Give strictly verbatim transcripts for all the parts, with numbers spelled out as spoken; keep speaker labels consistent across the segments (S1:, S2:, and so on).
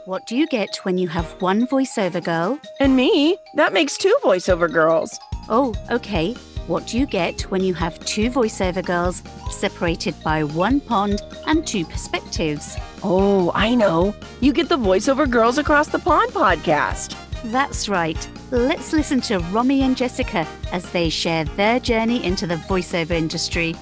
S1: What do you get when you have one voiceover girl?
S2: And me. That makes two voiceover girls.
S1: Oh, okay. What do you get when you have two voiceover girls separated by one pond and two perspectives?
S2: Oh, I know. You get the Voiceover Girls Across the Pond podcast.
S1: That's right. Let's listen to Romy and Jessica as they share their journey into the voiceover industry.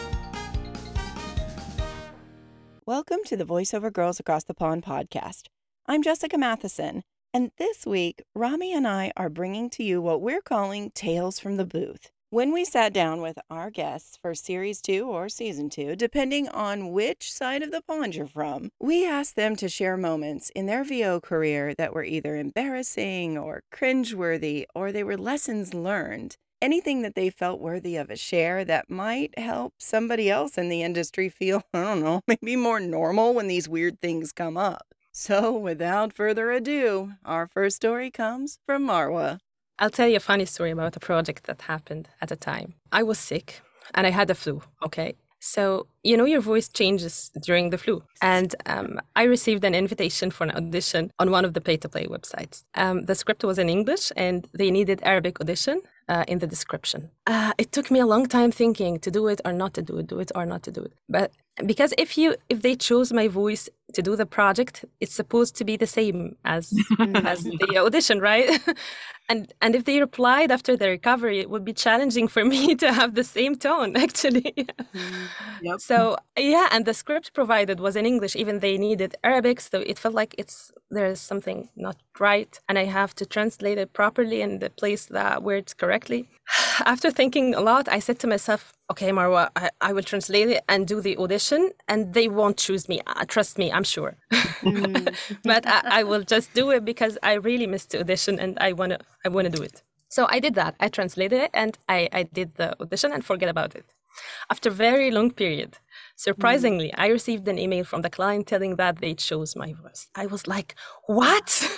S2: Welcome to the Voiceover Girls Across the Pond podcast. I'm Jessica Matheson, and this week, Romy and I are bringing to you what we're calling Tales from the Booth. When we sat down with our guests for Series two or Season two, depending on which side of the pond you're from, we asked them to share moments in their V O career that were either embarrassing or cringeworthy, or they were lessons learned. Anything that they felt worthy of a share that might help somebody else in the industry feel, I don't know, maybe more normal when these weird things come up. So without further ado, our first story comes from Marwa.
S3: I'll tell you a funny story about a project that happened at a time. I was sick and I had the flu, okay? So, you know, your voice changes during the flu. And um, I received an invitation for an audition on one of the pay-to-play websites. Um, the script was in English and they needed Arabic audition uh, in the description. Uh, it took me a long time thinking to do it or not to do it, do it or not to do it. But because if you if they chose my voice to do the project, it's supposed to be the same as as the audition, right? and and if they replied after the recovery, it would be challenging for me to have the same tone, actually. Yep. So yeah, and the script provided was in English, even they needed Arabic, so it felt like it's there's something not right, and I have to translate it properly and place the words correctly. After thinking a lot, I said to myself, okay, Marwa, I, I will translate it and do the audition, and they won't choose me. Uh, trust me, I'm sure. Mm. But I, I will just do it because I really missed the audition and I want to I want to do it. So I did that. I translated it and I, I did the audition and forget about it. After a very long period, surprisingly, mm. I received an email from the client telling that they chose my voice. I was like, what?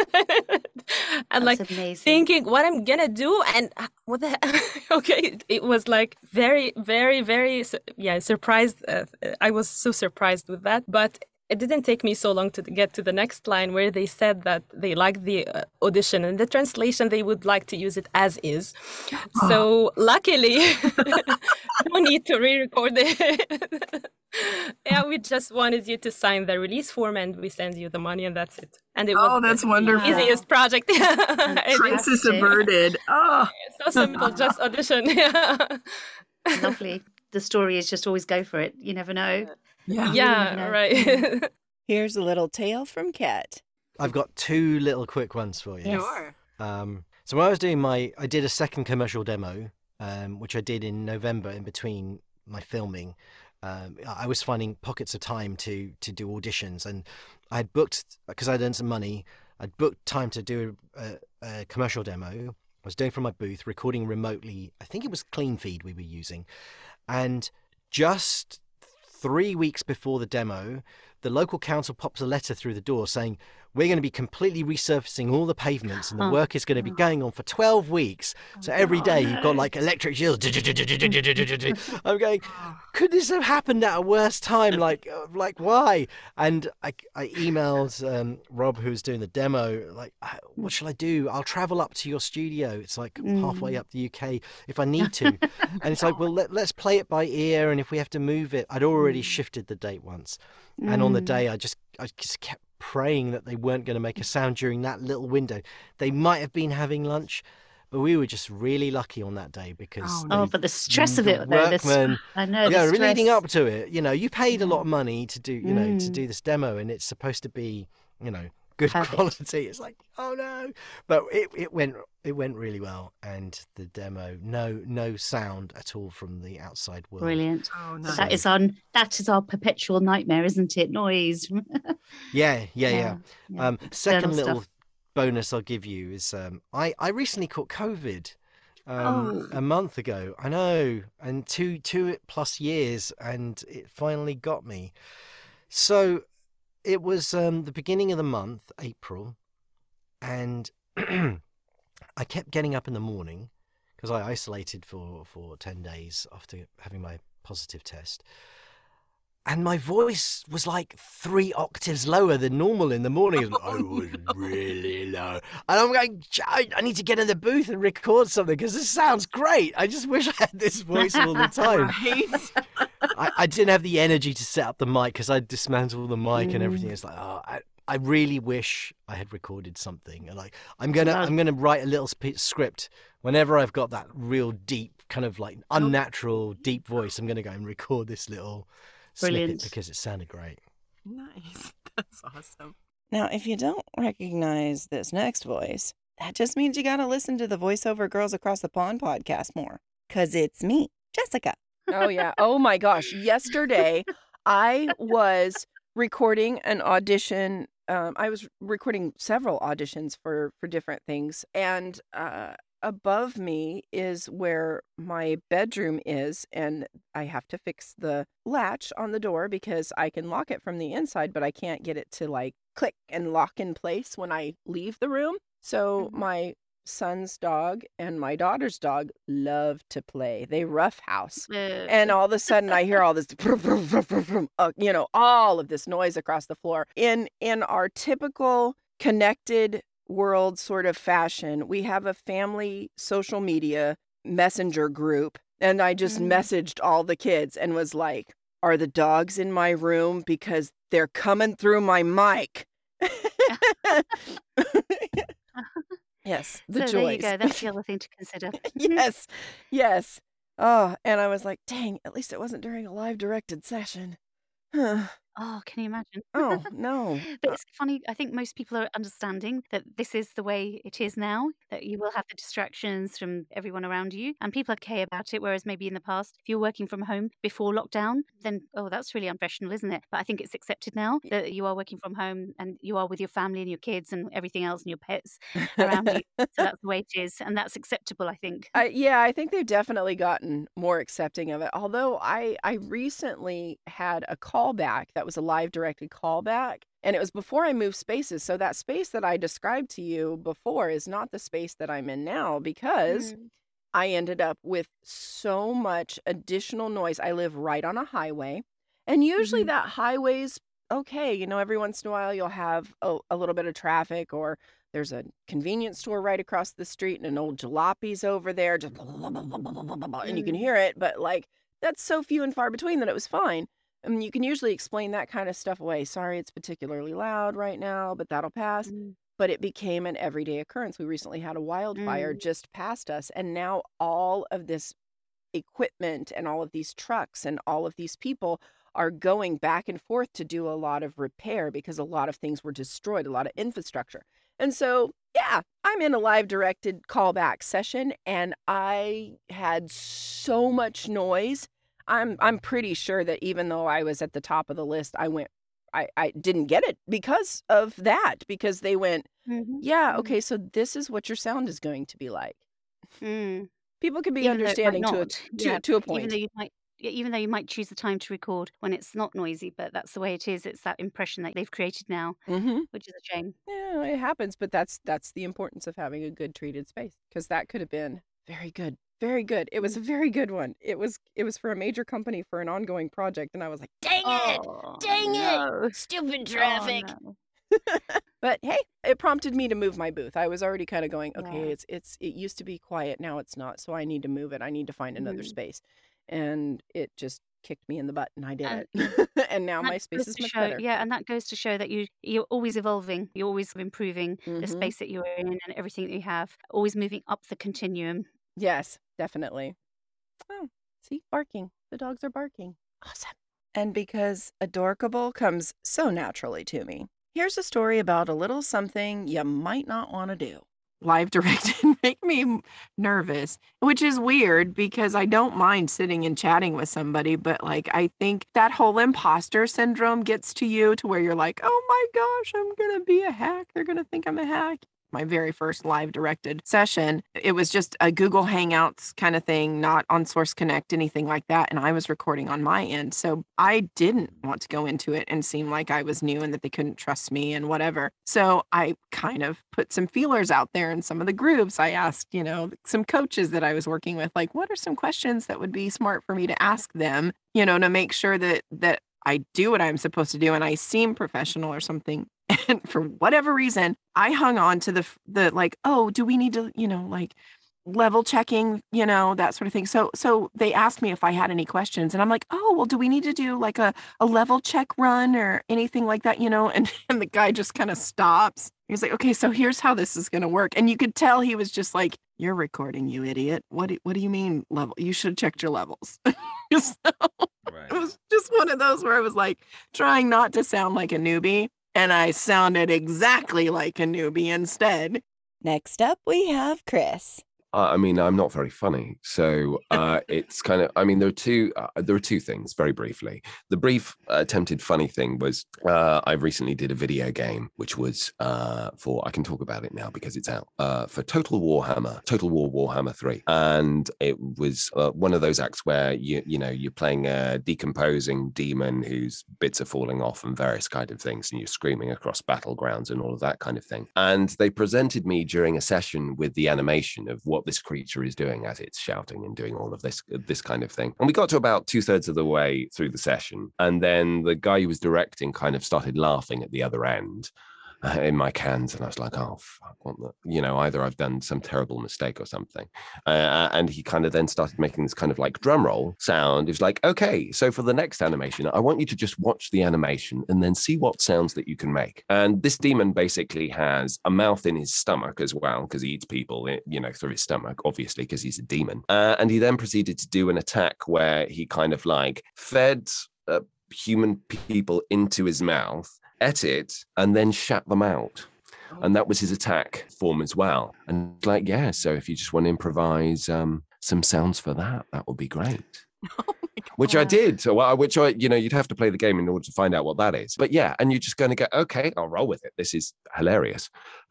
S3: and
S1: That's
S3: like
S1: amazing.
S3: Thinking what I'm gonna do and what the okay it was like very very very yeah surprised uh, I was so surprised with that, but it didn't take me so long to get to the next line where they said that they liked the uh, audition and the translation they would like to use it as is. So luckily no need to re-record it. Yeah, we just wanted you to sign the release form and we send you the money and that's it. And it was
S4: oh, that's
S3: the
S4: wonderful.
S3: easiest project.
S4: Crisis averted. Oh,
S3: so simple, just audition.
S1: Lovely. The story is just always go for it. You never know.
S3: Yeah, yeah know. Right.
S2: Here's a little tale from Kat.
S5: I've got two little quick ones for you.
S4: Sure.
S5: Um, so when I was doing my, I did a second commercial demo, um, which I did in November in between my filming. Um, I was finding pockets of time to to do auditions, and I'd booked, because I'd earned some money, I'd booked time to do a, a commercial demo. I was doing from my booth, recording remotely. I think it was Clean Feed we were using. And just three weeks before the demo, the local council pops a letter through the door saying, we're going to be completely resurfacing all the pavements and the work is going to be going on for twelve weeks. So every day you've got like electric shields. I'm going, could this have happened at a worse time? Like, like why? And I, I emailed um, Rob, who was doing the demo, like, what shall I do? I'll travel up to your studio. It's like mm. halfway up the U K if I need to. And it's like, well, let, let's play it by ear. And if we have to move it, I'd already shifted the date once. Mm. And on the day, I just, I just kept praying that they weren't going to make a sound during that little window. They might have been having lunch, but we were just really lucky on that day because
S1: oh, they, oh but the stress
S5: the
S1: of it, though,
S5: workmen,
S1: I know,
S5: yeah,
S1: the
S5: leading up to it, you know, you paid a lot of
S1: mm.
S5: money to do, you know,
S1: mm.
S5: to do this demo, and it's supposed to be, you know, good Perfect. Quality. It's like, oh no, but it it went it went really well, and the demo, no no sound at all from the outside world.
S1: Brilliant.
S4: Oh, nice.
S1: That is on that is our perpetual nightmare, isn't it? Noise.
S5: yeah, yeah, yeah, yeah.
S1: yeah.
S5: Um, second little
S1: stuff.
S5: bonus I'll give you is um, I I recently caught COVID. Um, oh. A month ago, I know, and two two plus years, and it finally got me. So it was um, the beginning of the month, April, and I kept getting up in the morning because I isolated for, for ten days after having my positive test. and my voice was like three octaves lower than normal in the morning. Like, I was really low. And I'm going, I, I need to get in the booth and record something because this sounds great. I just wish I had this voice all the time.
S4: Right?
S5: I, I didn't have the energy to set up the mic because I dismantled the mic mm. and everything. It's like, oh, I, I really wish I had recorded something. And like, I'm gonna, I'm gonna write a little sp- script whenever I've got that real deep, kind of like unnatural deep voice. I'm gonna go and record this little
S1: Brilliant.
S5: snippet because it sounded great.
S4: Nice. That's awesome.
S2: Now, if you don't recognize this next voice, that just means you got to listen to the Voiceover Girls Across the Pond podcast more. Because it's me, Jessica.
S6: Oh, yeah. Oh, my gosh. Yesterday, I was recording an audition. Um, I was recording several auditions for, for different things. And uh, above me is where my bedroom is. And I have to fix the latch on the door because I can lock it from the inside, but I can't get it to like click and lock in place when I leave the room. So mm-hmm. my son's dog and my daughter's dog love to play. They roughhouse. And all of a sudden I hear all this, uh, you know, all of this noise across the floor. In in our typical connected world sort of fashion, we have a family social media messenger group. And I just mm-hmm. messaged all the kids and was like, are the dogs in my room? Because they're coming through my mic. Yes, the
S1: so
S6: joys.
S1: there you go. That's the other thing to consider.
S6: Yes, yes. Oh, and I was like, dang, at least it wasn't during a live directed session.
S1: Oh, can you imagine?
S6: Oh, no.
S1: But it's funny. I think most people are understanding that this is the way it is now, that you will have the distractions from everyone around you, and people are okay about it. Whereas maybe in the past, if you're working from home before lockdown, then, oh, that's really unprofessional, isn't it? But I think it's accepted now that you are working from home and you are with your family and your kids and everything else and your pets around you. So that's the way it is. And that's acceptable, I think.
S6: I, yeah, I think they've definitely gotten more accepting of it. Although I, I recently had a callback that was a live directed callback, and it was before I moved spaces. So that space that I described to you before is not the space that I'm in now because mm. I ended up with so much additional noise. I live right on a highway, and usually mm-hmm. that highway's okay. You know, every once in a while you'll have a, a little bit of traffic, or there's a convenience store right across the street and an old jalopy's over there, just blah, blah, blah, blah, blah, blah, blah, and you can hear it, but like that's so few and far between that it was fine. I mean, you can usually explain that kind of stuff away. Sorry, it's particularly loud right now, but that'll pass. Mm. But it became an everyday occurrence. We recently had a wildfire mm. just past us, and now all of this equipment and all of these trucks and all of these people are going back and forth to do a lot of repair because a lot of things were destroyed, a lot of infrastructure. And so, yeah, I'm in a live directed callback session, and I had so much noise. I'm I'm pretty sure that even though I was at the top of the list, I went, I, I didn't get it because of that, because they went, mm-hmm. yeah, okay, so this is what your sound is going to be like. Mm. People can be even understanding to a, to, yeah. to a point.
S1: Even though you might, even though you might choose the time to record when it's not noisy, but that's the way it is. It's that impression that they've created now, mm-hmm. which is a shame.
S6: Yeah, it happens, but that's that's the importance of having a good treated space, because that could have been very good. Very good. It was a very good one. It was it was for a major company for an ongoing project, and I was like, dang it!
S1: Oh,
S6: dang
S1: no.
S6: it! Stupid traffic.
S1: Oh,
S6: no. But hey, it prompted me to move my booth. I was already kind of going, okay, yeah. it's it's it used to be quiet, now it's not, so I need to move it. I need to find another mm. space. And it just kicked me in the butt, and I did and, it. And now my space is much
S1: show,
S6: better.
S1: Yeah, and that goes to show that you you're always evolving. You're always improving mm-hmm. the space that you're in and everything that you have. Always moving up the continuum.
S6: Yes, definitely. Oh, see, barking. The dogs are barking. Awesome.
S2: And because adorkable comes so naturally to me, here's a story about a little something you might not want to do.
S4: Live directed make me nervous, which is weird because I don't mind sitting and chatting with somebody, but like I think that whole imposter syndrome gets to you to where you're like, oh my gosh, I'm gonna be a hack. They're gonna think I'm a hack. My very first live directed session, it was just a Google Hangouts kind of thing, not on Source Connect, anything like that. And I was recording on my end. So I didn't want to go into it and seem like I was new and that they couldn't trust me and whatever. So I kind of put some feelers out there in some of the groups. I asked, you know, some coaches that I was working with, like, what are some questions that would be smart for me to ask them, you know, to make sure that that I do what I'm supposed to do and I seem professional or something. And for whatever reason, I hung on to the, the like, oh, do we need to, you know, like level checking, you know, that sort of thing. So, so they asked me if I had any questions and I'm like, oh, well, do we need to do like a, a level check run or anything like that, you know? And, and the guy just kind of stops. He's like, okay, so here's how this is going to work. And you could tell he was just like, you're recording, you idiot. What do, what do you mean level? You should have checked your levels. So
S7: Right.
S4: it was just one of those where I was like trying not to sound like a newbie. And I sounded exactly like a newbie instead.
S2: Next up, we have Chris.
S7: Uh, I mean, I'm not very funny, so uh, it's kind of. I mean, there are two. Uh, there are two things. Very briefly, the brief uh, attempted funny thing was uh, I recently did a video game, which was uh, for. I can talk about it now because it's out uh, for Total Warhammer, Total War Warhammer three, and it was uh, one of those acts where you you know you're playing a decomposing demon whose bits are falling off and various kind of things, and you're screaming across battlegrounds and all of that kind of thing. And they presented me during a session with the animation of what this creature is doing as it's shouting and doing all of this this kind of thing. And we got to about two thirds of the way through the session, and then the guy who was directing kind of started laughing at the other end uh, in my cans, and I was like, oh fuck, what the, you know, either I've done some terrible mistake or something. Uh, and he kind of then started making this kind of like drum roll sound. It was like, okay, so for the next animation, I want you to just watch the animation and then see what sounds that you can make. And this demon basically has a mouth in his stomach as well, because he eats people, you know, through his stomach, obviously, because he's a demon. Uh, and he then proceeded to do an attack where he kind of like fed uh, human people into his mouth, ate it, and then shat them out. And that was his attack form as well. And like, yeah, so if you just want to improvise um, some sounds for that, that would be great.
S4: Oh
S7: Which I did. So, uh, which I, you know, you'd have to play the game in order to find out what that is. But yeah, and you're just going to go, okay, I'll roll with it. This is hilarious.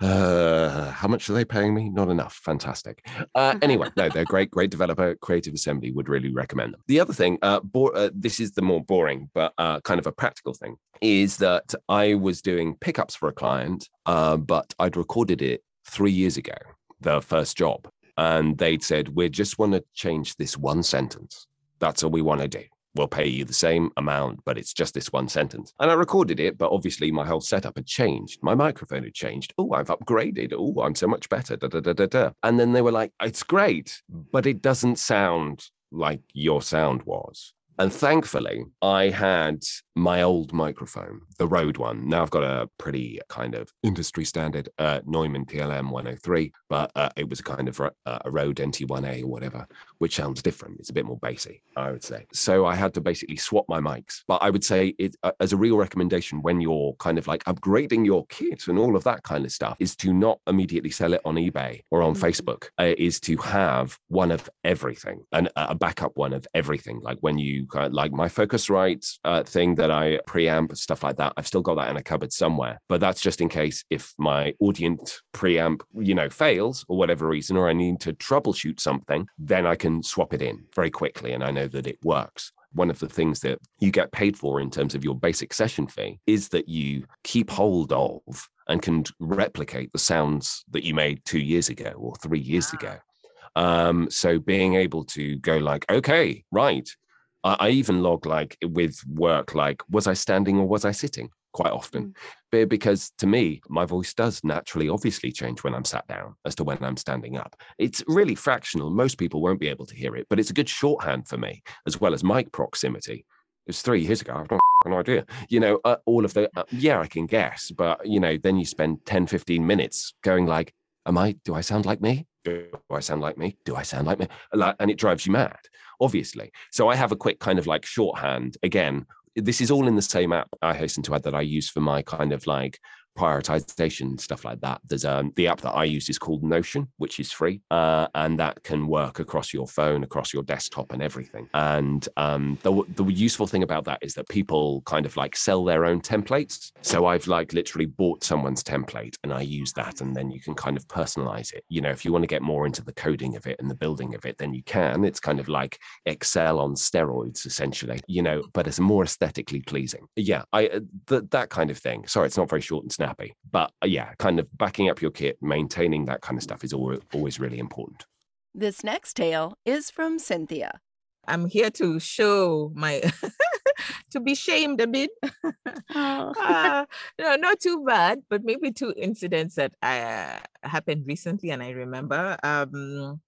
S7: Uh, how much are they paying me? Not enough. Fantastic. Uh, anyway, no, they're great, great developer. Creative Assembly would really recommend them. The other thing, uh, bo- uh, this is the more boring, but uh, kind of a practical thing, is that I was doing pickups for a client, uh, but I'd recorded it three years ago, the first job. And they'd said, we just want to change this one sentence. That's all we want to do. We'll pay you the same amount, but it's just this one sentence. And I recorded it, but obviously my whole setup had changed. My microphone had changed. Oh, I've upgraded. Oh, I'm so much better. Da, da, da, da, da. And then they were like, it's great, but it doesn't sound like your sound was. And thankfully, I had my old microphone, the Rode one. Now I've got a pretty kind of industry standard uh, Neumann T L M one oh three, but uh, it was kind of uh, a Rode N T one A or whatever, which sounds different. It's a bit more bassy, I would say. So I had to basically swap my mics. But I would say it uh, as a real recommendation when you're kind of like upgrading your kit and all of that kind of stuff is to not immediately sell it on eBay or on mm-hmm. Facebook, uh, is to have one of everything, and a backup one of everything. Like when you uh, like my Focusrite uh, thing that I preamp, stuff like that. I've still got that in a cupboard somewhere, but that's just in case if my Audient preamp, you know, fails or whatever reason, or I need to troubleshoot something, then I can swap it in very quickly and I know that it works. One of the things that you get paid for in terms of your basic session fee is that you keep hold of and can replicate the sounds that you made two years ago or three years ago. Um, so being able to go like, okay, right. I even log like with work, like, was I standing or was I sitting quite often? Mm. Because to me, my voice does naturally, obviously change when I'm sat down as to when I'm standing up. It's really fractional. Most people won't be able to hear it, but it's a good shorthand for me, as well as mic proximity. It was three years ago. I've got no idea. You know, uh, all of the, uh, yeah, I can guess, but, you know, then you spend ten, fifteen minutes going like, am I, do I sound like me? Do I sound like me? Do I sound like me? And it drives you mad, obviously. So I have a quick kind of like shorthand. Again, this is all in the same app, I hasten to add, that I use for my kind of like prioritization, stuff like that. There's um the app that I use is called Notion, which is free, uh, and that can work across your phone, across your desktop and everything. And um the, the useful thing about that is that people kind of like sell their own templates. So I've like literally bought someone's template and I use that, and then you can kind of personalize it. You know, if you want to get more into the coding of it and the building of it, then you can. It's kind of like Excel on steroids, essentially, you know, but it's more aesthetically pleasing. Yeah, I th- that kind of thing. Sorry, it's not very short and snappy, but uh, yeah, kind of backing up your kit, maintaining that kind of stuff is al- always really important.
S2: This next tale is from Cynthia.
S8: I'm here to show my to be shamed a bit.
S1: Oh.
S8: uh, no, not too bad, but maybe two incidents that uh, happened recently, and I remember. Um,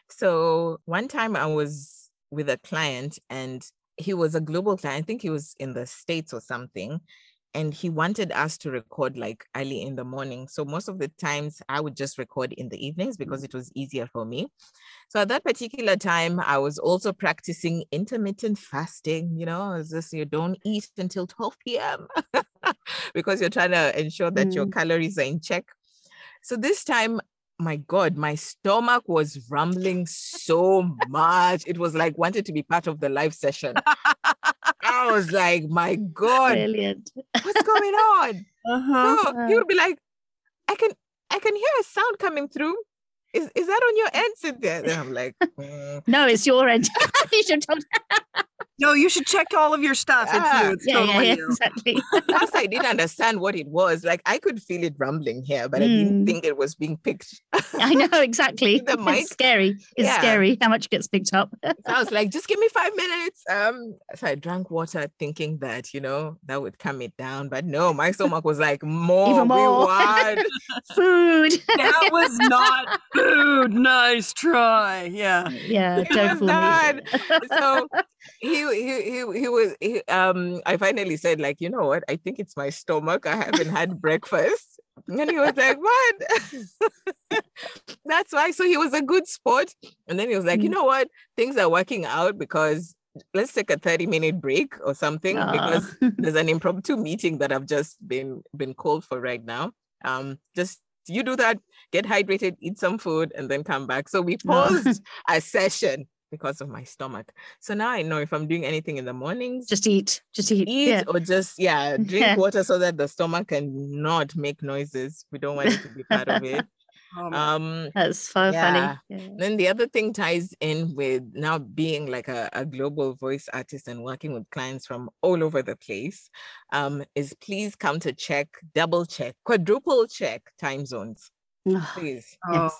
S8: so one time I was with a client, and he was a global client. I think he was in the States or something. And he wanted us to record like early in the morning. So most of the times I would just record in the evenings because it was easier for me. So at that particular time, I was also practicing intermittent fasting. You know, it's just you don't eat until twelve p.m. because you're trying to ensure that mm. your calories are in check. So this time, my God, my stomach was rumbling so much. It was like wanted to be part of the live session. I was like, my God,
S1: brilliant.
S8: What's going on? Uh-huh. So he would be like, I can I can hear a sound coming through. Is is that on your end, Cynthia? And I'm like, mm.
S1: no, it's your end. You should talk.
S6: No, you should check all of your stuff.
S8: Yeah.
S6: It's you. It's
S1: yeah,
S6: totally
S1: yeah, yeah,
S6: you.
S1: exactly.
S8: First, I didn't understand what it was. Like, I could feel it rumbling here, but mm. I didn't think it was being picked.
S1: I know, exactly.
S8: The mic.
S1: It's scary. It's yeah. scary how much gets picked up.
S8: So I was like, just give me five minutes. Um, so I drank water thinking that, you know, that would calm it down. But no, my stomach was like, more.
S1: Even more.
S8: We want
S1: food.
S6: That was not food. Nice try. Yeah.
S1: Yeah,
S8: it
S1: don't
S8: was
S1: fool
S8: not.
S1: me.
S8: So he, he, he, he was, he, um, I finally said, like, you know what? I think it's my stomach. I haven't had breakfast. And he was like, what? That's why. So he was a good sport. And then he was like, mm. you know what? Things are working out because let's take a thirty minute break or something Aww. Because there's an impromptu meeting that I've just been, been called for right now. Um, just you do that, get hydrated, eat some food, and then come back. So we paused a session because of my stomach. So now I know if I'm doing anything in the mornings,
S1: just eat, just eat,
S8: eat
S1: yeah.
S8: or just, yeah, drink yeah. water so that the stomach can not make noises. We don't want it to be part of it.
S1: Oh, um, That's so
S8: yeah.
S1: funny. Yeah.
S8: Then the other thing ties in with now being like a, a global voice artist and working with clients from all over the place, um, is please come to check, double check, quadruple check time zones. Please.
S1: Oh. Yes.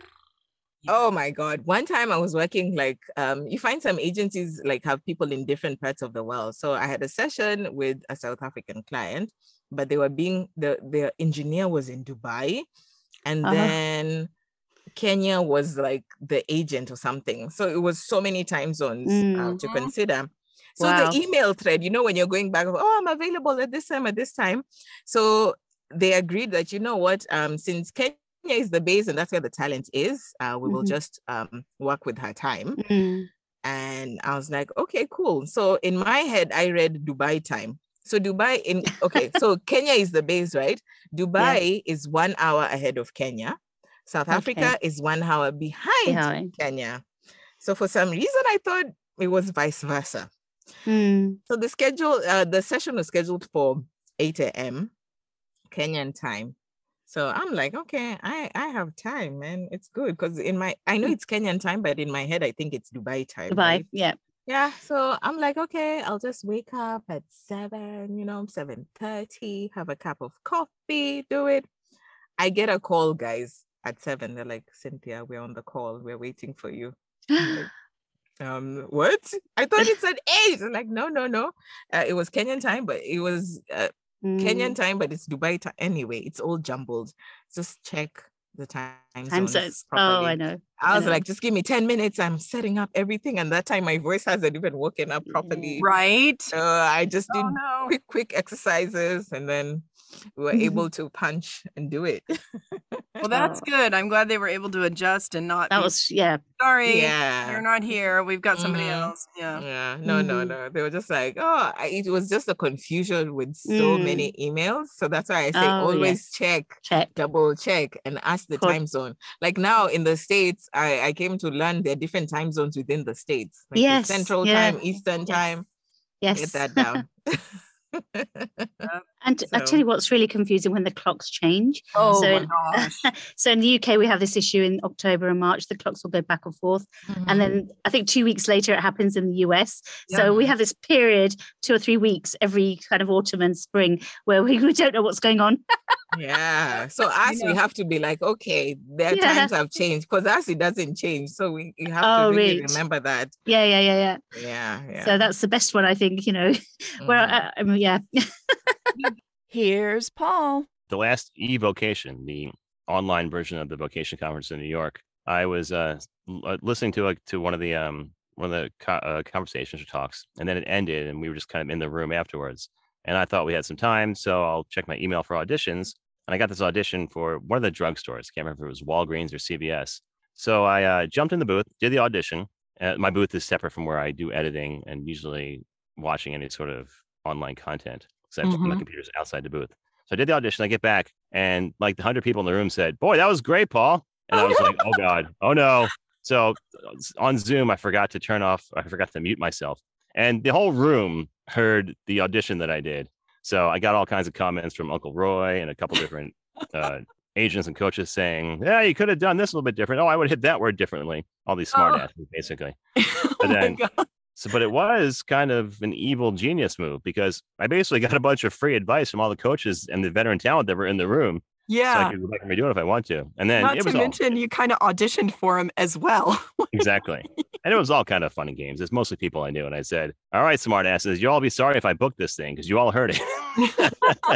S8: Oh my God. One time I was working like, um, you find some agencies like have people in different parts of the world. So I had a session with a South African client, but they were being, the, the engineer was in Dubai. And uh-huh. then Kenya was like the agent or something. So it was so many time zones mm. uh, to consider. So wow. the email thread, you know, when you're going back, oh, I'm available at this time, at this time. So they agreed that, you know what, um, since Kenya is the base and that's where the talent is, uh, we mm-hmm. will just um, work with her time. Mm. And I was like, okay, cool. So in my head, I read Dubai time. So Dubai in, okay, so Kenya is the base, right? Dubai yeah. is one hour ahead of Kenya. South okay. Africa is one hour behind, behind Kenya. So for some reason, I thought it was vice versa. Mm. So the schedule, uh, the session was scheduled for eight a.m. Kenyan time. So I'm like, okay, I, I have time, man. It's good because in my, I know it's Kenyan time, but in my head, I think it's Dubai time.
S1: Dubai,
S8: right?
S1: yeah.
S8: Yeah, so I'm like, okay, I'll just wake up at seven, you know, seven thirty, have a cup of coffee, do it. I get a call, guys, at seven. They're like, Cynthia, we're on the call. We're waiting for you. Like, um, what? I thought it said eight. I'm like, no, no, no. Uh, it was Kenyan time, but it was uh, mm. Kenyan time, but it's Dubai time. Anyway, it's all jumbled. Just check the time, time zones. zones.
S1: Oh, I know.
S8: I was
S1: I know.
S8: like, just give me ten minutes. I'm setting up everything. And that time my voice hasn't even woken up properly.
S6: Right.
S8: So I just did
S6: oh, no.
S8: quick, quick exercises and then we were able to punch and do it.
S6: Well, that's good. I'm glad they were able to adjust and not.
S1: That
S6: be,
S1: was, yeah.
S6: Sorry,
S8: yeah.
S6: you're not here. We've got somebody mm-hmm. else. Yeah.
S8: Yeah. No, mm-hmm. no, no. They were just like, oh, I, it was just a confusion with so mm. many emails. So that's why I say oh, always yes. check,
S1: check,
S8: double check, and ask the cool. time zone. Like now in the States, I, I came to learn there are different time zones within the States. Like
S1: yes.
S8: Central
S1: yeah.
S8: time, Eastern
S1: yes.
S8: time.
S1: Yes.
S8: Get that down.
S1: And so. I tell you what's really confusing when the clocks change.
S6: Oh
S1: so,
S6: my gosh.
S1: So in the U K, we have this issue in October and March. The clocks will go back and forth. Mm-hmm. And then I think two weeks later, it happens in the U S. Yeah. So we have this period, two or three weeks, every kind of autumn and spring where we, we don't know what's going on.
S8: Yeah. So us, we
S6: know.
S8: have to be like, okay, their
S1: Yeah.
S8: times have changed. Because us, it doesn't change. So we you have
S1: Oh,
S8: to really
S1: right.
S8: remember that.
S1: Yeah, yeah, yeah, yeah.
S8: Yeah. Yeah.
S1: So that's the best one, I think, you know, where,
S8: Mhm.
S1: uh, I mean, yeah.
S2: Here's Paul.
S9: The last eVocation, the online version of the vocation conference in New York, I was uh, l- uh, listening to like to one of the um one of the co- uh, conversations or talks, and then it ended, and we were just kind of in the room afterwards. And I thought we had some time, so I'll check my email for auditions. And I got this audition for one of the drugstores. Can't remember if it was Walgreens or C V S. So I uh, jumped in the booth, did the audition. Uh, my booth is separate from where I do editing and usually watching any sort of online content, because my
S4: Mhm.
S9: computer's outside the booth. So I did the audition. I get back, and like the hundred people in the room said, "Boy, that was great, Paul." And I was like, "Oh God, oh no!" So uh, on Zoom, I forgot to turn off. I forgot to mute myself, and the whole room heard the audition that I did. So I got all kinds of comments from Uncle Roy and a couple different uh, agents and coaches saying, "Yeah, you could have done this a little bit different. Oh, I would hit that word differently." All these smart
S4: Oh.
S9: asses, basically.
S4: Oh
S9: And
S4: my
S9: then
S4: God.
S9: so, but it was kind of an evil genius move, because I basically got a bunch of free advice from all the coaches and the veteran talent that were in the room. So I
S4: Yeah.
S9: could go back and redo it if I want to. And then
S4: Not
S9: it
S4: to
S9: was all
S4: mention you kind of auditioned for him as well.
S9: exactly. And it was all kind of fun and games. It's mostly people I knew. And I said, "All right, smart asses, you all be sorry if I booked this thing, because you all heard it."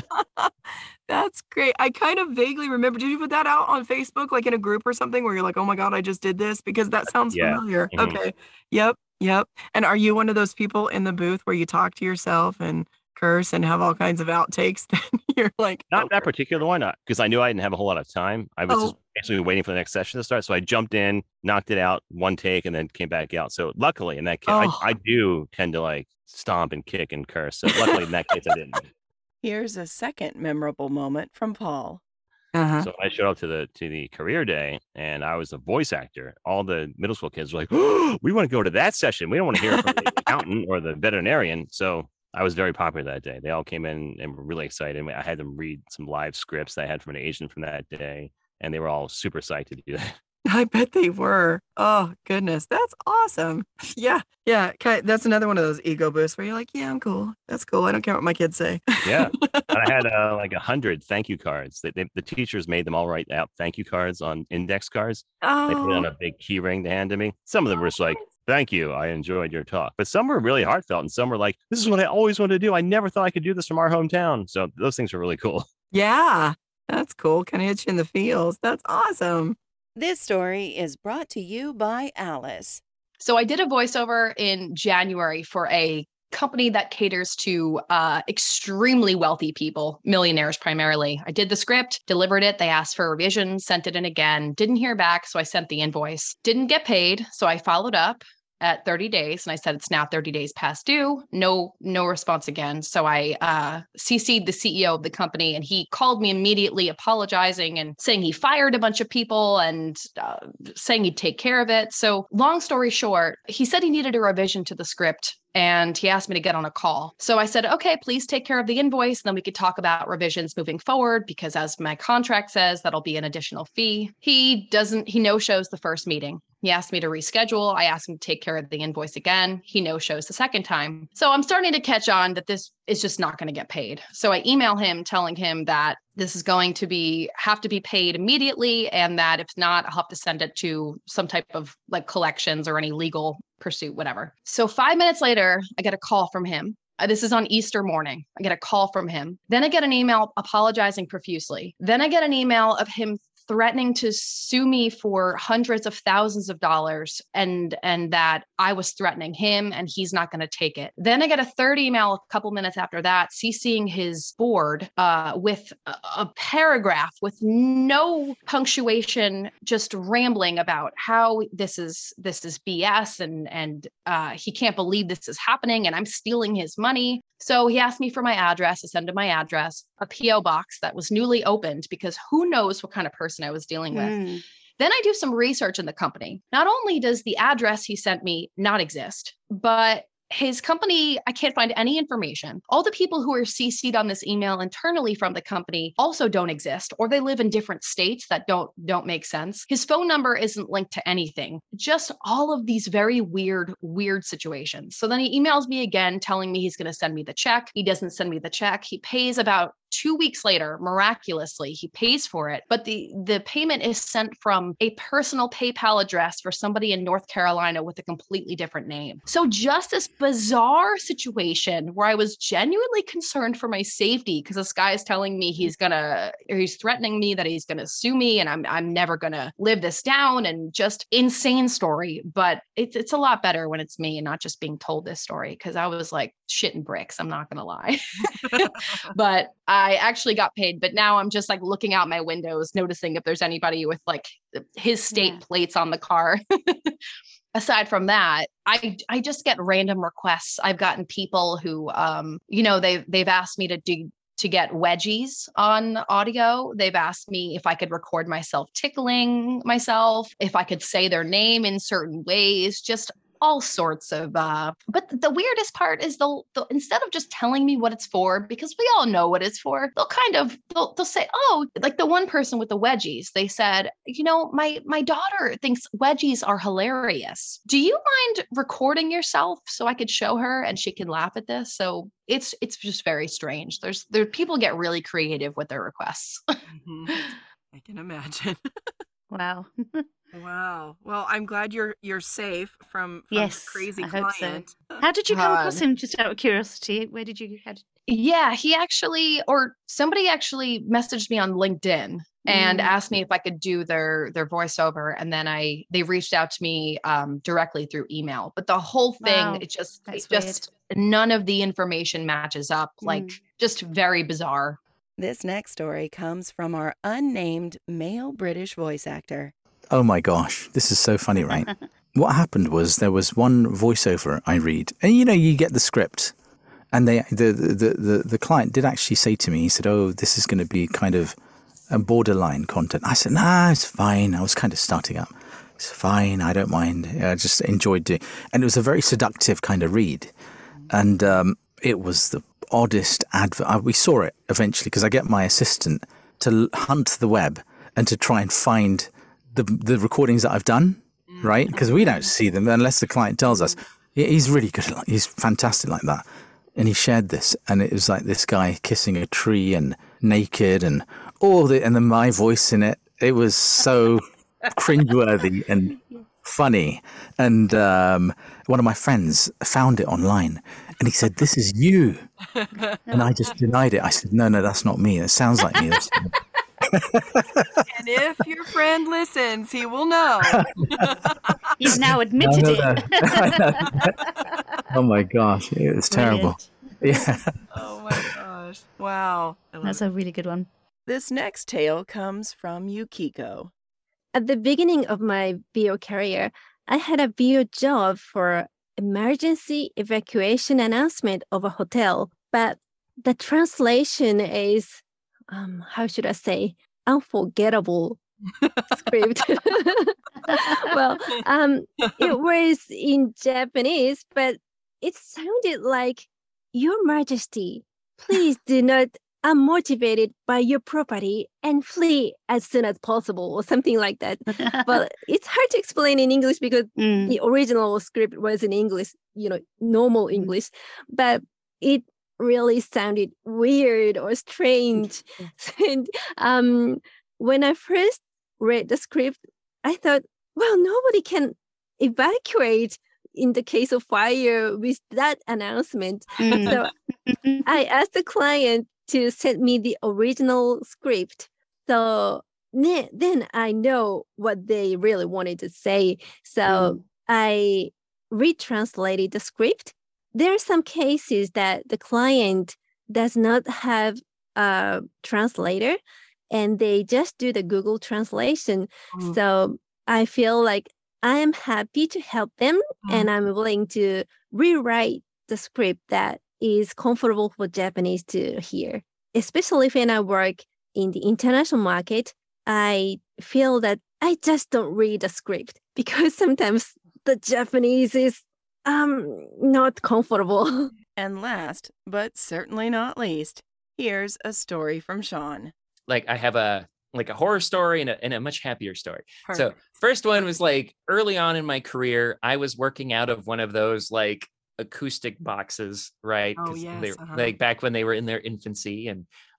S4: That's great. I kind of vaguely remember. Did you put that out on Facebook, like in a group or something, where you're like, "Oh my God, I just did this"? Because that sounds
S9: Yeah.
S4: familiar.
S9: Mhm.
S4: Okay. Yep. Yep. And are you one of those people in the booth where you talk to yourself and curse and have all kinds of outtakes? Then you're like,
S9: Not
S4: oh,
S9: that particular one, because I knew I didn't have a whole lot of time. I was just
S4: oh,
S9: basically waiting for the next session to start. So I jumped in, knocked it out one take, and then came back out. So luckily, in that case, I,
S4: oh.
S9: I do tend to like stomp and kick and curse. So luckily, in that case, I didn't.
S2: Here's a second memorable moment from Paul.
S4: Uh-huh.
S9: So I showed up to the to the career day, and I was a voice actor. All the middle school kids were like, "Oh, we want to go to that session. We don't want to hear from the accountant or the veterinarian." So I was very popular that day. They all came in and were really excited. I had them read some live scripts that I had from an agent from that day, and they were all super psyched to do that.
S4: I bet they were. Oh, goodness. That's awesome. Yeah. Yeah. ki- That's another one of those ego boosts where you're like, yeah, I'm cool. That's cool. I don't care what my kids say.
S9: Yeah. And I had uh, like a hundred thank you cards. They, they, the teachers made them all write out thank you cards on index cards. They put it on
S4: Oh,
S9: a big key ring to hand to me. Some of them were just like, "Thank you. I enjoyed your talk." But some were really heartfelt, and some were like, "This is what I always wanted to do. I never thought I could do this from our hometown." So those things were really cool.
S4: yeah. That's cool. Kind of hits you in the feels. That's awesome.
S2: This story is brought to you by Alice.
S10: So I did a voiceover in January for a company that caters to uh, extremely wealthy people, millionaires primarily. I did the script, delivered it. They asked for a revision, sent it in again, didn't hear back. So I sent the invoice, didn't get paid. So I followed up at thirty days and I said, it's now thirty days past due. No, no response again. So I uh, C C'd the C E O of the company and he called me immediately apologizing and saying he fired a bunch of people and uh, saying he'd take care of it. So long story short, he said he needed a revision to the script and he asked me to get on a call. So I said, okay, please take care of the invoice. And then we could talk about revisions moving forward, because as my contract says, that'll be an additional fee. He doesn't, he no-shows the first meeting. He asked me to reschedule. I asked him to take care of the invoice again. He no-shows the second time. So I'm starting to catch on that this is just not going to get paid. So I email him telling him that this is going to be have to be paid immediately, and that if not, I'll have to send it to some type of like collections or any legal pursuit, whatever. So five minutes later, I get a call from him. Uh, This is on Easter morning. I get a call from him. Then I get an email apologizing profusely. Then I get an email of him threatening to sue me for hundreds of thousands of dollars, and and that I was threatening him and he's not going to take it. Then I get a third email a couple minutes after that, CCing his board uh, with a, a paragraph with no punctuation, just rambling about how this is this is B S and and uh, he can't believe this is happening and I'm stealing his money. So he asked me for my address. I sent him my address, a P O box that was newly opened, because who knows what kind of person I was dealing with.
S2: Mm.
S10: Then I do some research in the company. Not only does the address he sent me not exist, but his company, I can't find any information. All the people who are C C'd on this email internally from the company also don't exist, or they live in different states that don't, don't make sense. His phone number isn't linked to anything. Just all of these very weird, weird situations. So then he emails me again telling me he's going to send me the check. He doesn't send me the check. He pays about Two weeks later, miraculously, he pays for it, but the, the payment is sent from a personal PayPal address for somebody in North Carolina with a completely different name. So just this bizarre situation where I was genuinely concerned for my safety because this guy is telling me he's gonna, or he's threatening me that he's gonna sue me and I'm I'm never gonna live this down, and just insane story. But it's it's a lot better when it's me and not just being told this story, because I was like shitting bricks, I'm not gonna lie. But I actually got paid, but now I'm just like looking out my windows, noticing if there's anybody with like his state yeah. plates on the car. Aside from that, I I just get random requests. I've gotten people who, um, you know, they they've asked me to do to get wedgies on audio. They've asked me if I could record myself tickling myself, if I could say their name in certain ways, just all sorts of, uh, but the weirdest part is they'll, they'll, instead of just telling me what it's for, because we all know what it's for, they'll kind of, they'll, they'll say, oh, like the one person with the wedgies, they said, you know, my, my daughter thinks wedgies are hilarious. Do you mind recording yourself so I could show her and she can laugh at this? So it's, it's just very strange. There's, there, people get really creative with their requests.
S4: Mm-hmm. I can imagine.
S1: Wow.
S4: Wow. Well, I'm glad you're you're safe from, from
S1: yes,
S4: the crazy
S1: I
S4: client.
S1: Hope so. How did you come
S4: God.
S1: across him? Just out of curiosity, where did you? How did...
S10: Yeah, he actually, or somebody actually messaged me on LinkedIn and mm. asked me if I could do their their voiceover, and then I they reached out to me um, directly through email. But the whole thing, wow. it just That's it just weird. None of the information matches up. Mm. Like just very bizarre.
S2: This next story comes from our unnamed male British voice actor.
S11: Oh my gosh, this is so funny, right? What happened was there was one voiceover I read, and you know, you get the script, and they the the the, the client did actually say to me, he said, "Oh, this is going to be kind of a borderline content." I said, "Nah, it's fine." I was kind of starting up. It's fine. I don't mind. I just enjoyed doing, and it was a very seductive kind of read, and um, it was the oddest advert. We saw it eventually because I get my assistant to hunt the web and to try and find the the recordings that I've done, right? Because we don't see them unless the client tells us. He's really good at, he's fantastic like that. And he shared this, and it was like this guy kissing a tree and naked and all the, and then my voice in it. It was so cringeworthy and funny. And um, one of my friends found it online, and he said, "This is you." And I just denied it. I said, "No, no, that's not me. It sounds like me." That's
S4: and if your friend listens, he will know.
S1: He's now admitted
S11: no, no, no.
S1: it.
S11: Oh my gosh, it was terrible.
S1: Brilliant.
S11: Yeah.
S4: Oh my gosh. Wow.
S1: That's a really good one.
S2: This next tale comes from Yukiko.
S12: At the beginning of my V O career, I had a V O job for emergency evacuation announcement of a hotel, but the translation is Um, how should I say, unforgettable script. Well, um, it was in Japanese, but it sounded like, "Your Majesty, please do not unmotivated by your property and flee as soon as possible," or something like that. But it's hard to explain in English because mm. the original script was in English, you know, normal English, but it really sounded weird or strange. And um, when I first read the script, I thought, well, nobody can evacuate in the case of fire with that announcement. Mm. So I asked the client to send me the original script. So then I know what they really wanted to say. So mm. I retranslated the script. There are some cases that the client does not have a translator and they just do the Google translation. Mm. So I feel like I am happy to help them mm. and I'm willing to rewrite the script that is comfortable for Japanese to hear. Especially when I work in the international market, I feel that I just don't read the script because sometimes the Japanese is Um, not comfortable.
S2: And last, but certainly not least, here's a story from Sean.
S13: Like I have a like a horror story and a, and a much happier story.
S4: Perfect.
S13: So first one was like early on in my career, I was working out of one of those like acoustic boxes, right?
S4: Oh, yes,
S13: they,
S4: uh-huh.
S13: like back when they were in their infancy, and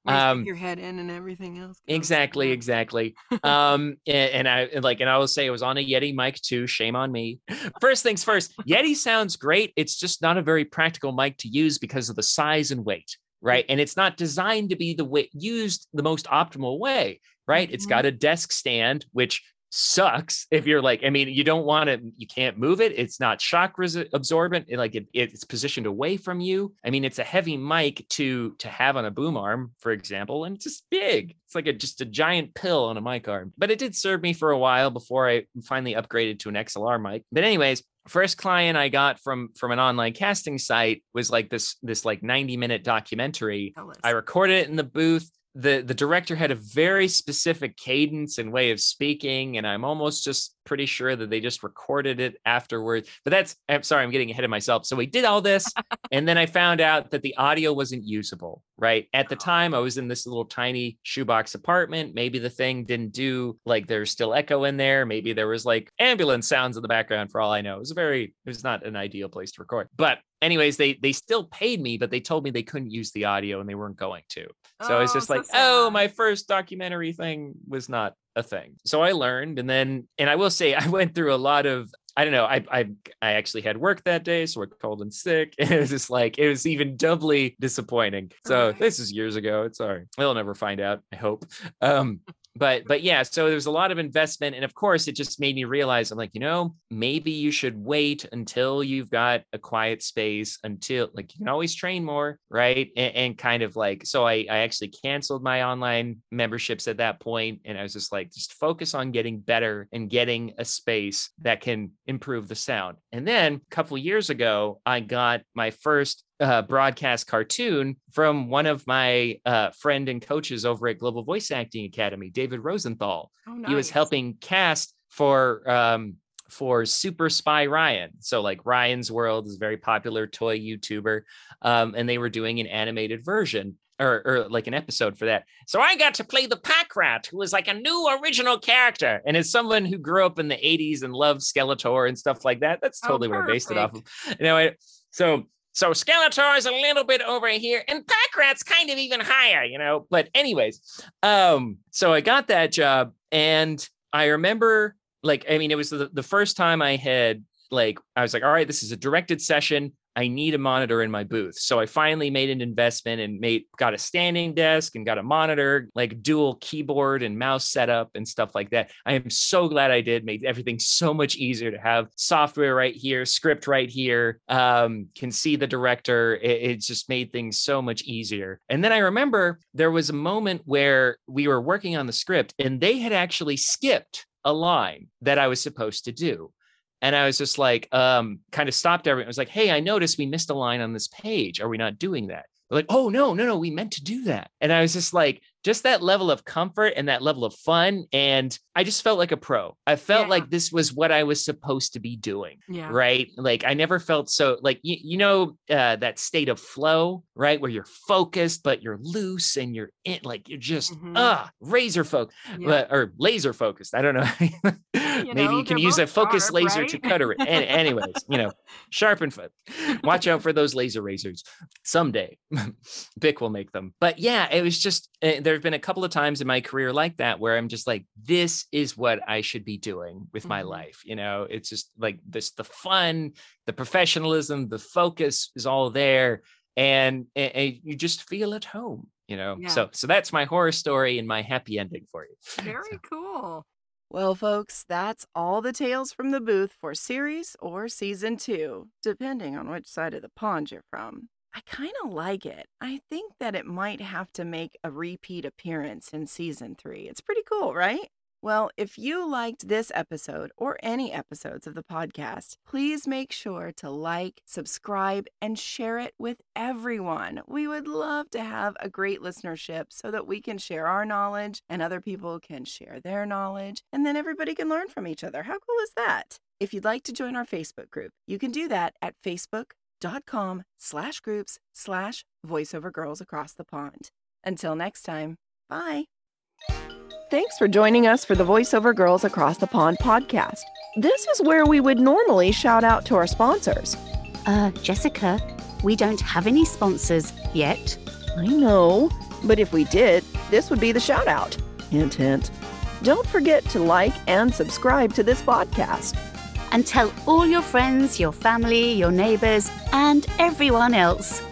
S6: Where you stick
S13: Um,
S6: your head in and everything else. goes.
S13: Exactly,
S6: Yeah.
S13: exactly. Um, and, and I and like, and I will say it was on a Yeti mic too. Shame on me. First things first, Yeti sounds great. It's just not a very practical mic to use because of the size and weight, right? And it's not designed to be the way used the most optimal way, right? It's
S6: Mhm.
S13: got a desk stand, which sucks if you're like, I mean, you don't want to, you can't move it. It's not shock res- absorbent. It, like it, it's positioned away from you. I mean, it's a heavy mic to to have on a boom arm, for example, and it's just big. It's like a just a giant pill on a mic arm. But it did serve me for a while before I finally upgraded to an X L R mic. But anyways, first client I got from from an online casting site was like this this like ninety minute documentary.
S6: Tell us.
S13: I recorded it in the booth. The the director had a very specific cadence and way of speaking, and I'm almost just pretty sure that they just recorded it afterwards. But that's, I'm sorry, I'm getting ahead of myself. So we did all this, and then I found out that the audio wasn't usable, right? At the time, I was in this little tiny shoebox apartment. Maybe the thing didn't do, like there's still echo in there. Maybe there was like ambulance sounds in the background for all I know. It was a very, it was not an ideal place to record. But anyways, they they still paid me, but they told me they couldn't use the audio and they weren't going to. So it's
S6: Oh,
S13: just
S6: so
S13: like, oh,
S6: sad.
S13: my first documentary thing was not a thing. So I learned, and then, and I will say, I went through a lot of, I don't know, I I I actually had work that day, so I called in sick. And it was just like, it was even doubly disappointing. So
S6: Right.
S13: this is years ago. It's all right. They'll never find out, I hope. Um, but but yeah, so there's a lot of investment, and of course it just made me realize, I'm like, you know, maybe you should wait until you've got a quiet space, until like you can always train more, right? And, and kind of like, so I I actually canceled my online memberships at that point, and I was just like, just focus on getting better and getting a space that can improve the sound. And then a couple of years ago, I got my first Uh, broadcast cartoon from one of my uh, friend and coaches over at Global Voice Acting Academy, David Rosenthal.
S6: Oh, nice.
S13: He was helping cast for um, for Super Spy Ryan. So like Ryan's World is a very popular toy YouTuber, um, and they were doing an animated version or, or like an episode for that. So I got to play the Pack Rat, who was like a new original character. And as someone who grew up in the eighties and loved Skeletor and stuff like that, that's
S6: Oh,
S13: totally what I based it off of.
S6: perfect.
S13: You know, it, so So Skeletor is a little bit over here, and Pack Rat's kind of even higher, you know. But anyways, um, so I got that job, and I remember, like, I mean, it was the, the first time I had, like, I was like, all right, this is a directed session. I need a monitor in my booth. So I finally made an investment and made got a standing desk and got a monitor, like dual keyboard and mouse setup and stuff like that. I am so glad I did. Made everything so much easier to have software right here, script right here, um, can see the director. It, it just made things so much easier. And then I remember there was a moment where we were working on the script and they had actually skipped a line that I was supposed to do. And I was just like, um, kind of stopped everything. I was like, hey, I noticed we missed a line on this page. Are we not doing that? They're like, oh, no, no, no, we meant to do that. And I was just like, just that level of comfort and that level of fun. And I just felt like a pro. I felt
S6: Yeah.
S13: like this was what I was supposed to be doing.
S6: Yeah.
S13: Right. Like I never felt so like, you, you know, uh, that state of flow, right. Where you're focused, but you're loose and you're in like, you're just,
S6: Mhm.
S13: ah, razor focused
S6: Yeah.
S13: or laser focused. I don't know.
S6: You
S13: Maybe
S6: know,
S13: you can
S6: they're
S13: use a
S6: both
S13: focus
S6: sharp,
S13: laser
S6: right?
S13: to cut it. Any- anyways, you know, sharpen foot. Watch out for those laser razors. Someday, Bic will make them. But yeah, it was just, uh, there have been a couple of times in my career like that where I'm just like, this is what I should be doing with my
S6: Mhm.
S13: life. You know, it's just like this, the fun, the professionalism, the focus is all there. And, and, and you just feel at home, you know?
S6: Yeah.
S13: So, so that's my horror story and my happy ending for you.
S6: Very cool. Well, folks, that's all the tales from the booth for series or season two, depending on which side of the pond you're from. I kind of like it. I think that it might have to make a repeat appearance in season three. It's pretty cool, right? Well, if you liked this episode or any episodes of the podcast, please make sure to like, subscribe, and share it with everyone. We would love to have a great listenership so that we can share our knowledge and other people can share their knowledge, and then everybody can learn from each other. How cool is that? If you'd like to join our Facebook group, you can do that at facebook.com slash groups slash voiceover girls across the pond. Until next time, bye. Thanks for joining us for the Voiceover Girls Across the Pond podcast. This is where we would normally shout out to our sponsors.
S1: Uh, Jessica, we don't have any sponsors yet.
S6: I know, But if we did, this would be the shout out. Hint, hint. Don't forget to like and subscribe to this podcast.
S1: And tell all your friends, your family, your neighbors, and everyone else.